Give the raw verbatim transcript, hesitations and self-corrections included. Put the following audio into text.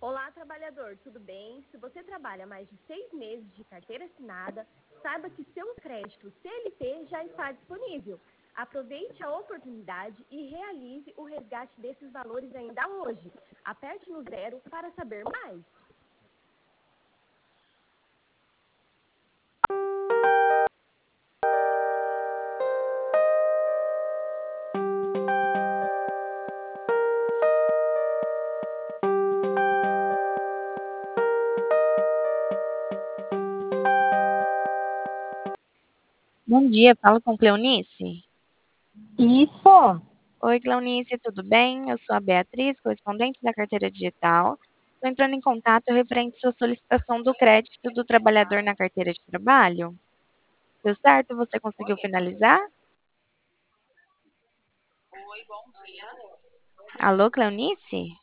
Olá, trabalhador, tudo bem? Se você trabalha mais de seis meses de carteira assinada, saiba que seu crédito C L T já está disponível. Aproveite a oportunidade e realize o resgate desses valores ainda hoje. Aperte no zero para saber mais. Bom dia, falo com Cleonice. Isso. Oi, Cleonice, tudo bem? Eu sou a Beatriz, correspondente da carteira digital. Estou entrando em contato referente à sua solicitação do crédito do trabalhador na carteira de trabalho. Deu certo? Você conseguiu finalizar? Alô, Cleonice?